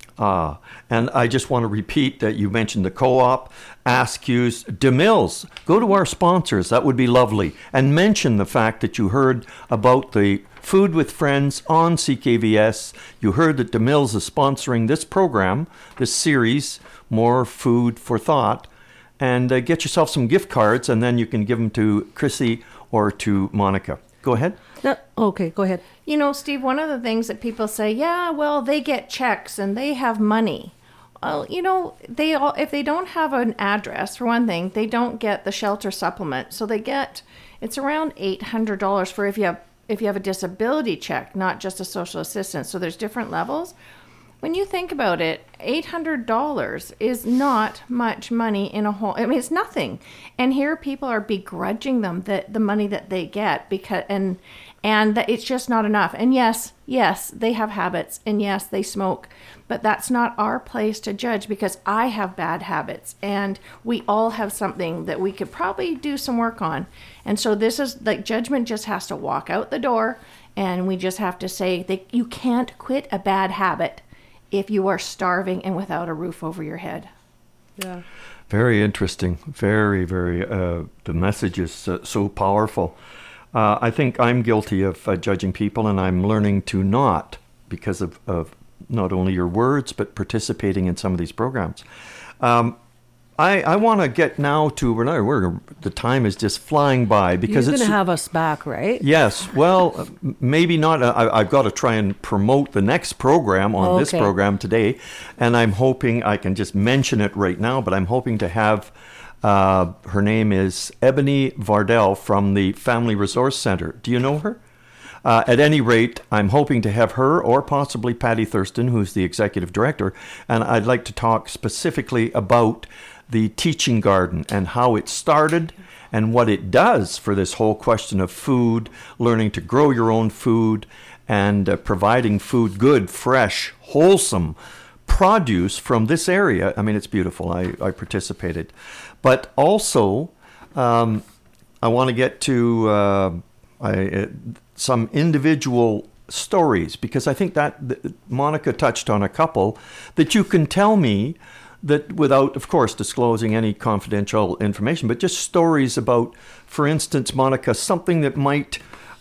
Ah, and I just want to repeat that you mentioned the Co-op, Askews, DeMills. Go to our sponsors. That would be lovely. And mention the fact that you heard about the Food with Friends on C K V S. You heard that DeMills is sponsoring this program, this series, More Food for Thought. And uh, get yourself some gift cards, and then you can give them to Chrissy or to Monica. Go ahead. No, okay, go ahead. You know, Steve, one of the things that people say, yeah, well, they get checks and they have money. Well, you know, they all, if they don't have an address, for one thing, they don't get the shelter supplement. So they get, it's around eight hundred dollars for if you have if you have a disability check, not just a social assistance. So there's different levels. When you think about it, eight hundred dollars is not much money in a whole, I mean, it's nothing. And here people are begrudging them the, the money that they get because, and, and that it's just not enough. And yes, yes, they have habits, and yes, they smoke, but that's not our place to judge, because I have bad habits and we all have something that we could probably do some work on. And so this is like, judgment just has to walk out the door, and we just have to say that you can't quit a bad habit if you are starving and without a roof over your head. Yeah. Very interesting. Very, very, uh, the message is uh, so powerful. Uh, I think I'm guilty of uh, judging people, and I'm learning to not, because of, of not only your words, but participating in some of these programs. Um, I, I want to get now to, we're not, we're, the time is just flying by, because You're it's... going to have us back, right? Yes. Well, uh, maybe not. Uh, I, I've got to try and promote the next program on Oh, this okay. program today. And I'm hoping, I can just mention it right now, but I'm hoping to have, uh, her name is Ebony Vardell from the Family Resource Center. Do you know her? Uh, at any rate, I'm hoping to have her, or possibly Patty Thurston, who's the executive director. And I'd like to talk specifically about the teaching garden and how it started and what it does for this whole question of food, learning to grow your own food, and uh, providing food, good, fresh, wholesome produce from this area. I mean, it's beautiful. I, I participated. But also, um, I want to get to uh, I, uh, some individual stories, because I think that th- Monica touched on a couple that you can tell me that, without, of course, disclosing any confidential information, but just stories about, for instance, Monica, something that might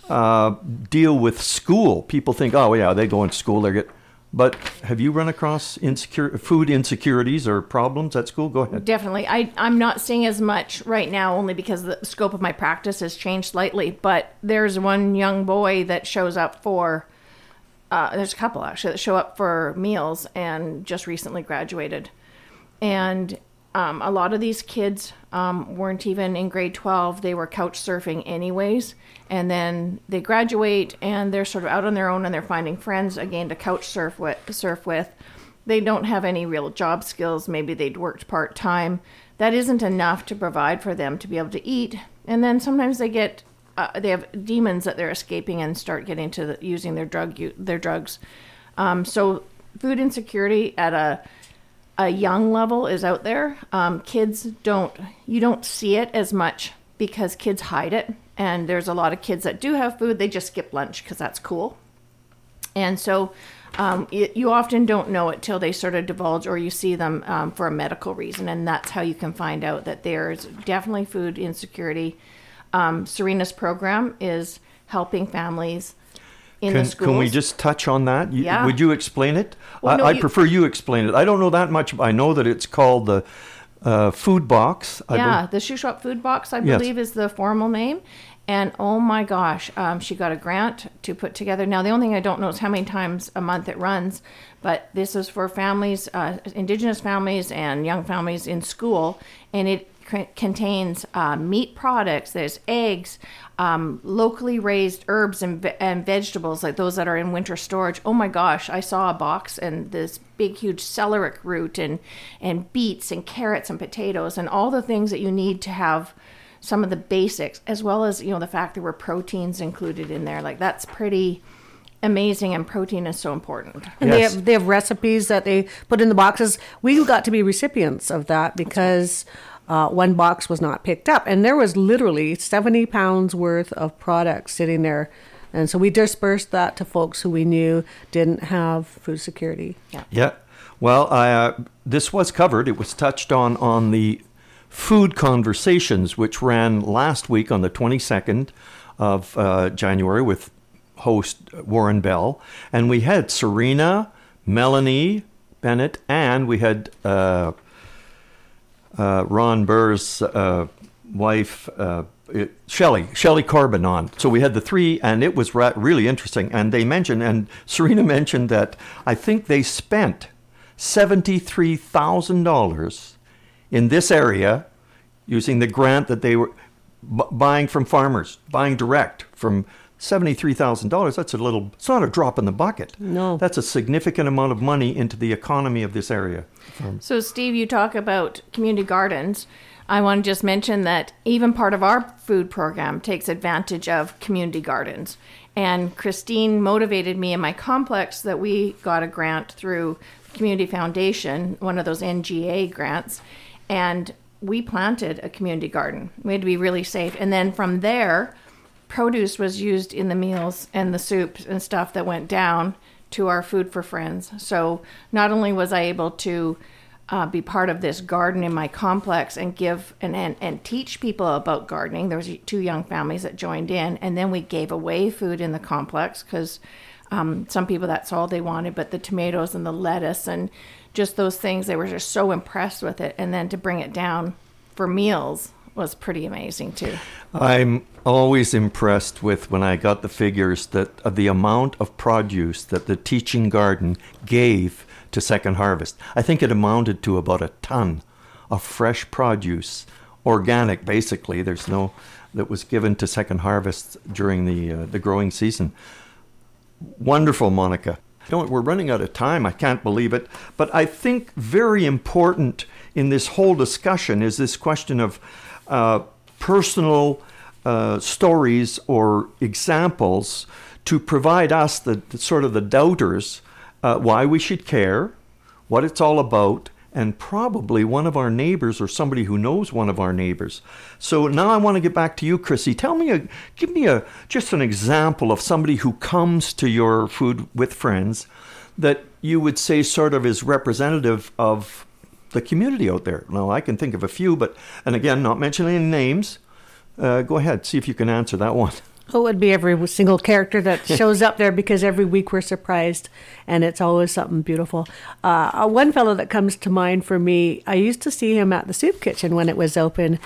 uh, deal with school. People think, oh yeah, they go into school, they get. But have you run across insecure food insecurities or problems at school? Go ahead. Definitely. I, I'm not seeing as much right now only because the scope of my practice has changed slightly. But there's one young boy that shows up for, uh, there's a couple actually that show up for meals and just recently graduated. And um, a lot of these kids um, weren't even in grade twelve. They were couch surfing anyways. And then they graduate and they're sort of out on their own and they're finding friends again to couch surf with. Surf with. They don't have any real job skills. Maybe they'd worked part-time. That isn't enough to provide for them to be able to eat. And then sometimes they get, uh, they have demons that they're escaping and start getting to the, using their drug, their drugs. Um, so food insecurity at a a young level is out there. Um, kids don't, you don't see it as much because kids hide it. And there's a lot of kids that do have food, they just skip lunch because that's cool. And so um, it, you often don't know it till they sort of divulge or you see them um, for a medical reason. And that's how you can find out that there's definitely food insecurity. Um, Serena's program is helping families in can, the schools. Can we just touch on that? You, Yeah. Would you explain it? Well, I, no, I you- prefer you explain it. I don't know that much. I know that it's called the uh, food box. I Yeah, don't- the Shuswap Food Box, I Yes. believe, is the formal name. And oh my gosh, um, she got a grant to put together. Now, the only thing I don't know is how many times a month it runs, but this is for families, uh, Indigenous families and young families in school, and it c- contains uh, meat products, there's eggs, um, locally raised herbs and, ve- and vegetables, like those that are in winter storage. Oh my gosh, I saw a box and this big, huge celeriac root and, and beets and carrots and potatoes and all the things that you need to have some of the basics, as well as, you know, the fact there were proteins included in there. Like, that's pretty amazing, and protein is so important. And they Yes. have they have recipes that they put in the boxes. We got to be recipients of that because uh, one box was not picked up, and there was literally seventy pounds worth of products sitting there. And so we dispersed that to folks who we knew didn't have food security. Yeah. Well, I, uh, this was covered. It was touched on on the Food Conversations, which ran last week on the twenty-second of uh, January with host Warren Bell. And we had Serena, Melanie Bennett, and we had uh, uh, Ron Burr's uh, wife, uh, it, Shelley, Shelley Corbin on. So we had the three, and it was ra- really interesting. And they mentioned, and Serena mentioned that I think they spent seventy-three thousand dollars in this area using the grant that they were b- buying from farmers, buying direct from seventy-three thousand dollars. That's a little, it's not a drop in the bucket. No. That's a significant amount of money into the economy of this area. So, Steve, you talk about community gardens. I want to just mention that even part of our food program takes advantage of community gardens. And Christine motivated me in my complex that we got a grant through Community Foundation, one of those N G A grants, and we planted a community garden. We had to be really safe. And then from there, produce was used in the meals and the soups and stuff that went down to our Food for Friends. So not only was I able to uh, be part of this garden in my complex and give and, and, and teach people about gardening. There was two young families that joined in, and then we gave away food in the complex because um, some people, that's all they wanted, but the tomatoes and the lettuce and just those things, they were just so impressed with it. And then to bring it down for meals was pretty amazing too. I'm always impressed with, when I got the figures, that of the amount of produce that the teaching garden gave to Second Harvest. I think it amounted to about a ton of fresh produce, organic basically. There's no, that was given to Second Harvest during the uh, the growing season. Wonderful, Monica. You know, we're running out of time. I can't believe it. But I think very important in this whole discussion is this question of uh, personal uh, stories or examples to provide us, the, the sort of the doubters, uh, why we should care, what it's all about, and probably one of our neighbors or somebody who knows one of our neighbors. So now I want to get back to you, Chrissy. Tell me, a, give me a just an example of somebody who comes to your Food with Friends that you would say sort of is representative of the community out there. Now, I can think of a few, but, and again, not mentioning any names. Uh, go ahead, see if you can answer that one. It would be every single character that shows up there because every week we're surprised and it's always something beautiful. Uh, one fellow that comes to mind for me, I used to see him at the soup kitchen when it was open,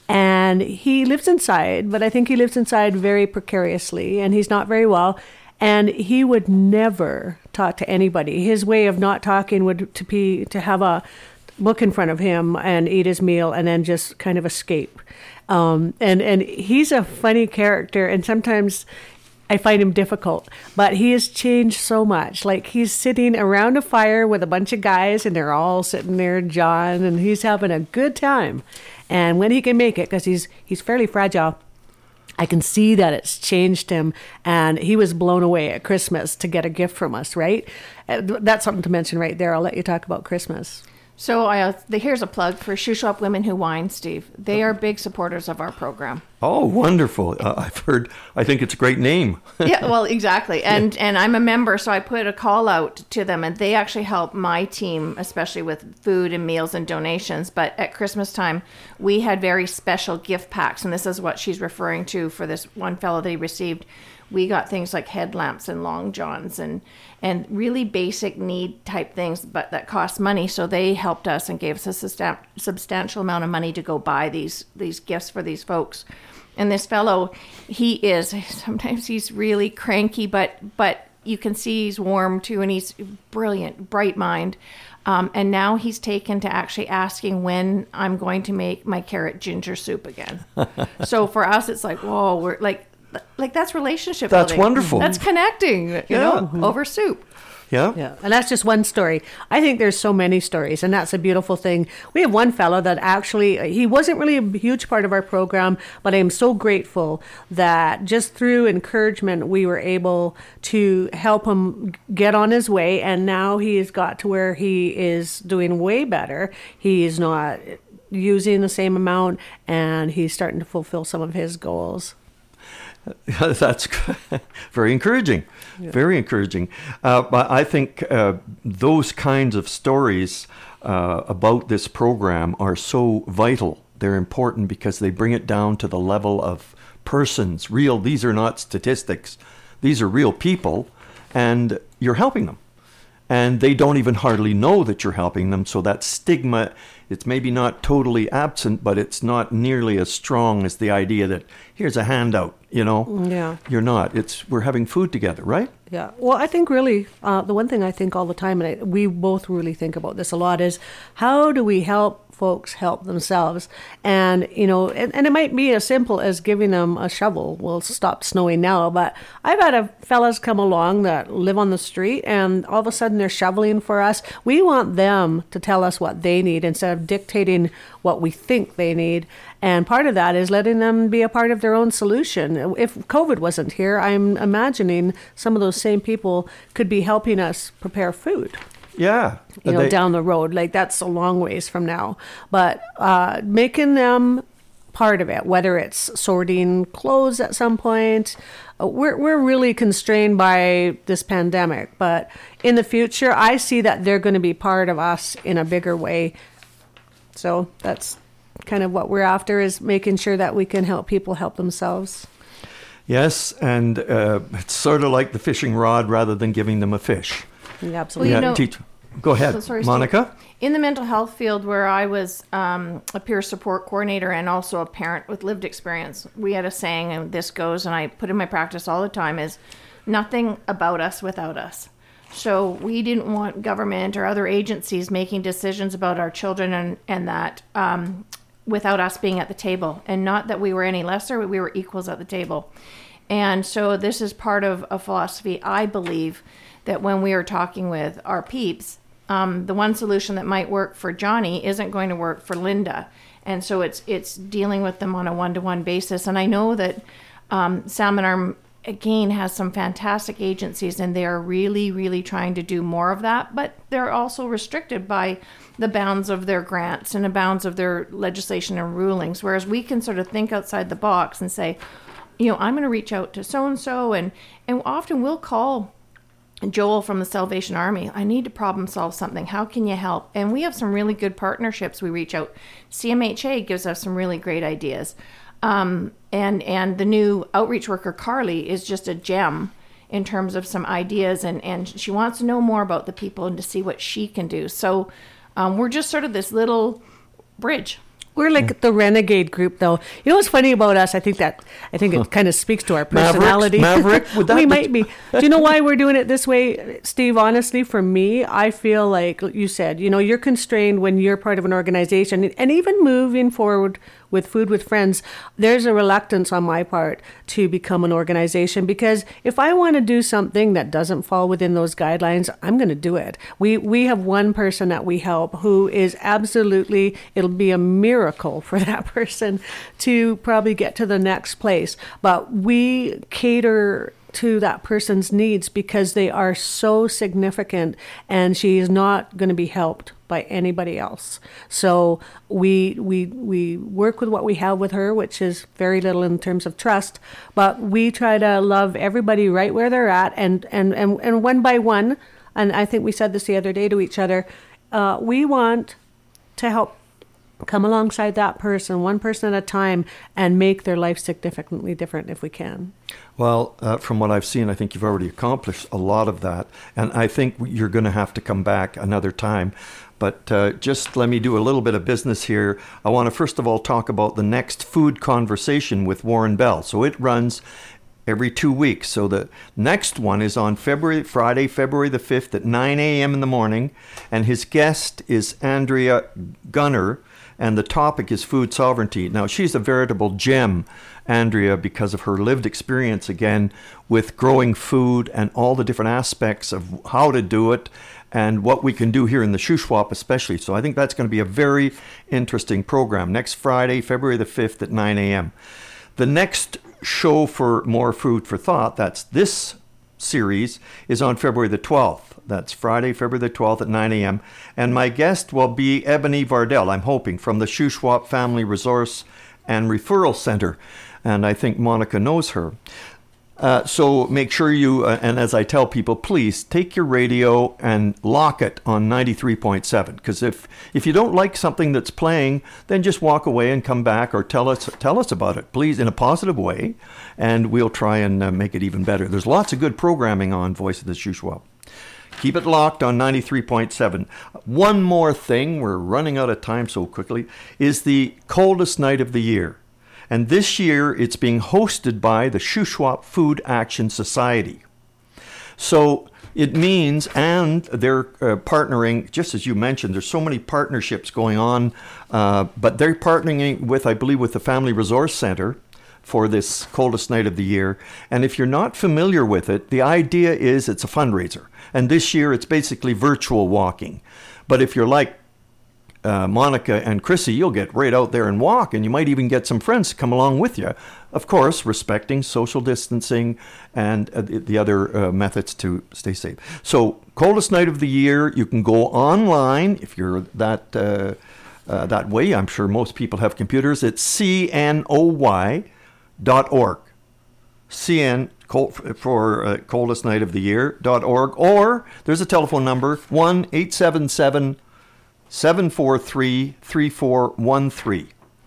and he lives inside, but I think he lives inside very precariously and he's not very well. And he would never talk to anybody. His way of not talking would to be to have a book in front of him and eat his meal and then just kind of escape. Um, and, and he's a funny character, and sometimes I find him difficult, but he has changed so much. Like, he's sitting around a fire with a bunch of guys, and they're all sitting there jawing, and he's having a good time. And when he can make it, because he's, he's fairly fragile, I can see that it's changed him, and he was blown away at Christmas to get a gift from us, right? Uh, That's something to mention right there. I'll let you talk about Christmas. So I, uh, the, here's a plug for Shoe Shop Women Who Whine, Steve. They are big supporters of our program. Oh, wonderful. Uh, I've heard, I think it's a great name. Yeah, well, exactly. And yeah. and I'm a member, so I put a call out to them, and they actually help my team, especially with food and meals and donations. But at Christmas time, we had very special gift packs, and this is what she's referring to for this one fellow that he received. We got things like headlamps and long johns and and really basic need type things, but that cost money. So they helped us and gave us a substan- substantial amount of money to go buy these these gifts for these folks. And this fellow, he is, sometimes he's really cranky, but but you can see he's warm too, and he's brilliant, bright mind. Um, and now he's taken to actually asking when I'm going to make my carrot ginger soup again. So for us, it's like, whoa, we're like, Like that's relationship That's building. wonderful. That's connecting, you Yeah. know, over soup. Yeah. Yeah, and that's just one story. I think there's so many stories, and that's a beautiful thing. We have one fellow that actually, he wasn't really a huge part of our program, but I am so grateful that just through encouragement, we were able to help him get on his way, and now he has got to where he is doing way better. He is not using the same amount, and he's starting to fulfill some of his goals. That's very encouraging, yeah. very encouraging. Uh, but I think uh, those kinds of stories uh, about this program are so vital. They're important because they bring it down to the level of persons, real. These are not statistics. These are real people, and you're helping them. And they don't even hardly know that you're helping them. So that stigma, it's maybe not totally absent, but it's not nearly as strong as the idea that here's a handout, you know? Yeah. You're not. It's we're having food together, right? Yeah. Well, I think really uh, the one thing I think all the time, and I, we both really think about this a lot, is how do we help folks help themselves? And, you know, and, and it might be as simple as giving them a shovel. Well, it's stopped snowing now, but I've had a fellas come along that live on the street, and all of a sudden they're shoveling for us. We want them to tell us what they need instead of dictating what we think they need. And part of that is letting them be a part of their own solution. If COVID wasn't here, I'm imagining some of those same people could be helping us prepare food. Yeah. You know, they, down the road. Like, that's a long ways from now. But uh, making them part of it, whether it's sorting clothes at some point, uh, we're, we're really constrained by this pandemic. But in the future, I see that they're going to be part of us in a bigger way. So that's kind of what we're after, is making sure that we can help people help themselves. Yes, and uh, it's sort of like the fishing rod rather than giving them a fish. Yeah, absolutely. Well, you yeah, know, teach. Go ahead, so sorry, Monica. Steve. In the mental health field, where I was um, a peer support coordinator and also a parent with lived experience, we had a saying, and this goes, and I put in my practice all the time, is nothing about us without us. So we didn't want government or other agencies making decisions about our children and, and that um, without us being at the table. And not that we were any lesser, but we were equals at the table. And so this is part of a philosophy, I believe, that when we are talking with our peeps, um, the one solution that might work for Johnny isn't going to work for Linda. And so it's it's dealing with them on a one-to-one basis. And I know that um, Salmon Arm, again, has some fantastic agencies, and they are really, really trying to do more of that. But they're also restricted by the bounds of their grants and the bounds of their legislation and rulings, whereas we can sort of think outside the box and say, you know, I'm going to reach out to so-and-so, and, and often we'll call Joel from the Salvation Army. I need to problem solve something. How can you help? And we have some really good partnerships. We reach out. C M H A gives us some really great ideas. Um, and and the new outreach worker, Carly, is just a gem in terms of some ideas, and, and she wants to know more about the people and to see what she can do. So um, we're just sort of this little bridge. We're like the renegade group, though. You know what's funny about us? I think that I think it kind of speaks to our personality. Maverick, Maverick would that we be- might be. Do you know why we're doing it this way, Steve? Honestly, for me, I feel like you said, you know, you're constrained when you're part of an organization, and even moving forward with Food with Friends, there's a reluctance on my part to become an organization, because if I want to do something that doesn't fall within those guidelines, I'm going to do it. We we have one person that we help who is absolutely, it'll be a miracle for that person to probably get to the next place. But we cater to that person's needs because they are so significant, and she is not going to be helped by anybody else. So we we we work with what we have with her, which is very little in terms of trust, but we try to love everybody right where they're at, and and and, and one by one, and I think we said this the other day to each other, uh, we want to help come alongside that person, one person at a time, and make their life significantly different if we can. Well, uh, from what I've seen, I think you've already accomplished a lot of that. And I think you're going to have to come back another time. But uh, just let me do a little bit of business here. I want to first of all talk about the next food conversation with Warren Bell. So it runs every two weeks. So the next one is on February Friday, February the fifth at nine a.m. in the morning. And his guest is Andrea Gunner. And the topic is food sovereignty. Now, she's a veritable gem, Andrea, because of her lived experience, again, with growing food and all the different aspects of how to do it and what we can do here in the Shuswap especially. So I think that's going to be a very interesting program. Next Friday, February the fifth at nine a.m. The next show for More Food for Thought, that's this series, is on February the twelfth. That's Friday, February the twelfth at nine a.m. And my guest will be Ebony Vardell, I'm hoping, from the Shuswap Family Resource and Referral Center. And I think Monica knows her. Uh, so make sure you, uh, and as I tell people, please take your radio and lock it on ninety-three point seven. Because if, if you don't like something that's playing, then just walk away and come back, or tell us tell us about it, please, in a positive way. And we'll try and uh, make it even better. There's lots of good programming on Voice of the Shuswap. Keep it locked on ninety-three point seven. One more thing, we're running out of time so quickly, is the coldest night of the year. And this year, it's being hosted by the Shuswap Food Action Society. So it means, and they're uh, partnering, just as you mentioned, there's so many partnerships going on, uh, but they're partnering with, I believe, with the Family Resource Center for this coldest night of the year. And if you're not familiar with it, the idea is it's a fundraiser. And this year, it's basically virtual walking. But if you're like Uh, Monica and Chrissy, you'll get right out there and walk, and you might even get some friends to come along with you. Of course, respecting social distancing and uh, the, the other uh, methods to stay safe. So, coldest night of the year, you can go online if you're that uh, uh, that way. I'm sure most people have computers. It's C N O Y dot org. C N cold, for uh, coldest night of the year dot org, or there's a telephone number one eight seven seven seven four three three four one three.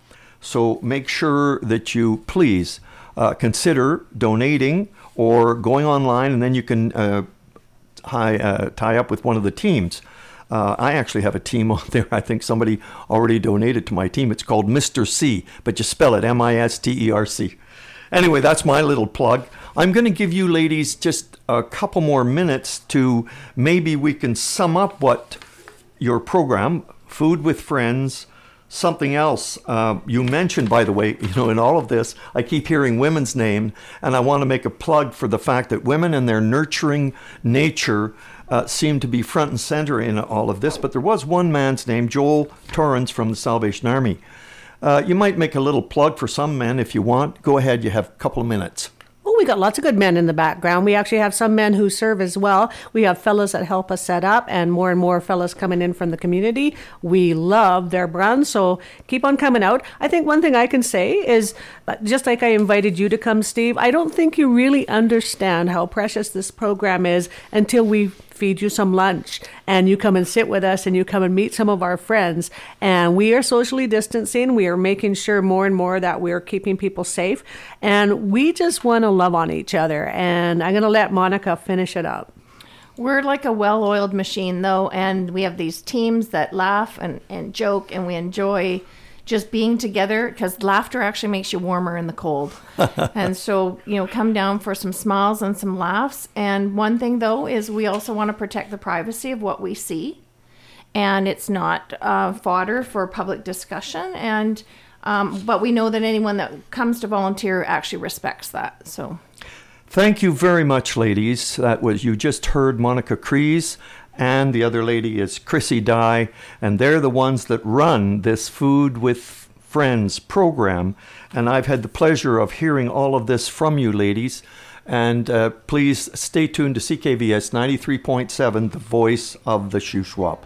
So make sure that you please uh, consider donating or going online, and then you can uh, tie, uh, tie up with one of the teams. Uh, I actually have a team on there. I think somebody already donated to my team. It's called Mister C, but you spell it M I S T E R C. Anyway, that's my little plug. I'm going to give you ladies just a couple more minutes to maybe we can sum up what your program, Food with Friends, something else. Uh, you mentioned, by the way, you know, in all of this, I keep hearing women's name, and I want to make a plug for the fact that women and their nurturing nature uh, seem to be front and center in all of this. But there was one man's name, Joel Torrance from the Salvation Army. Uh, you might make a little plug for some men if you want. Go ahead, you have a couple of minutes. Oh, we got lots of good men in the background. We actually have some men who serve as well. We have fellas that help us set up, and more and more fellas coming in from the community. We love their brand, so keep on coming out. I think one thing I can say is, just like I invited you to come, Steve, I don't think you really understand how precious this program is until we feed you some lunch, and you come and sit with us, and you come and meet some of our friends. And we are socially distancing. We are making sure more and more that we're keeping people safe. And we just want to love on each other. And I'm going to let Monica finish it up. We're like a well-oiled machine, though, and we have these teams that laugh and, and joke, and we enjoy just being together, because laughter actually makes you warmer in the cold. And so, you know, come down for some smiles and some laughs. And one thing, though, is we also want to protect the privacy of what we see. And it's not uh, fodder for public discussion. And um, but we know that anyone that comes to volunteer actually respects that. So thank you very much, ladies. That was, you just heard Monica Kreese, and the other lady is Chrissy Dye, and they're the ones that run this Food with Friends program. And I've had the pleasure of hearing all of this from you, ladies. And uh, please stay tuned to C K V S ninety-three point seven, the voice of the Shuswap.